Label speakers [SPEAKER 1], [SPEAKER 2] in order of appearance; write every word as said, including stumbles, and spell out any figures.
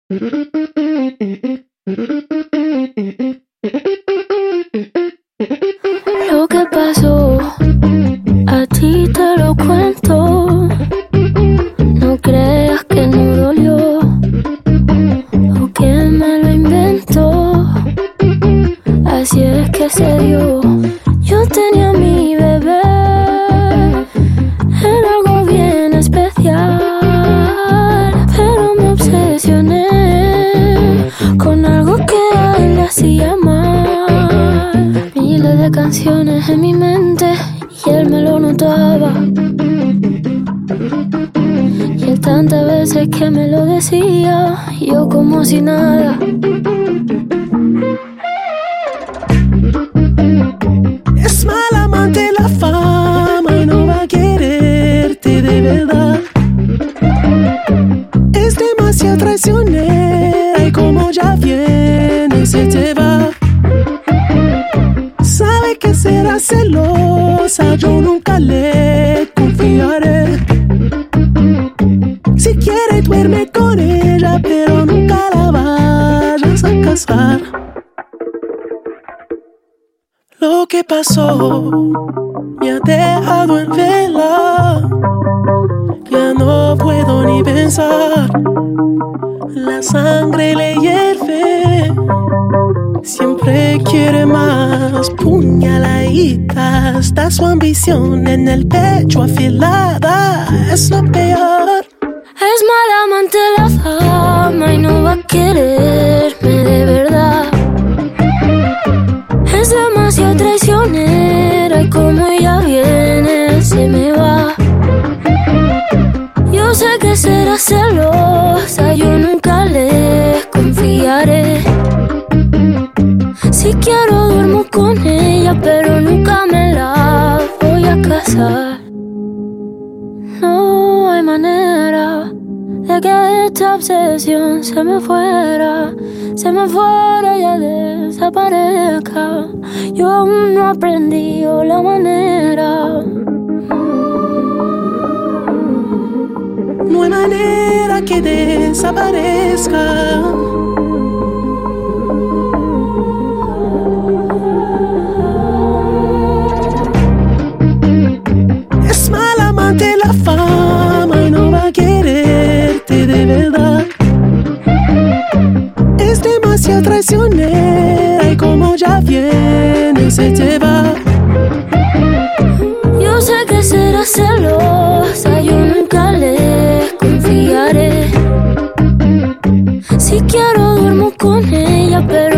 [SPEAKER 1] Lo que pasó, a ti te lo cuento. No creas que no dolió o que me lo inventó. Así es que se dio. Yo tenía a mi bebé, era algo bien especial, pero me obsesioné con algo que a él le hacía mal. Miles de canciones en mi mente y él me lo notaba. Y él tantas veces que me lo decía, yo como si nada.
[SPEAKER 2] Es mal amante la fama y no va a quererte de verdad. Es demasiado traicionera y como ya viene se te va. Sabe que será celosa, yo nunca le confiaré. Si quiere duerme con ella, pero nunca la vayas a casar. Lo que pasó me ha dejado en vela. Ya no puedo ni pensar. La sangre le hierve. Siempre quiere más. Puñaladita. Está su ambición en el pecho afilada. Es lo peor.
[SPEAKER 1] Es mala amante la fama y no va a quererme de verdad. Es demasiado traicionera y como ella viene se me va. Yo sé que será celosa, yo nunca le confiaré. Si quiero duermo con ella, pero nunca me la voy a casar. No hay manera de que esta obsesión se me fuera, se me fuera y ya desaparezca. Yo aún no aprendí la manera.
[SPEAKER 2] No hay manera que desaparezca. Es mal amante la fama y no va a quererte de verdad. Es demasiado traicionera y como ya viene se te va.
[SPEAKER 1] Yo sé que será celosa, yo nunca le confiaré. Si quiero duermo con ella, pero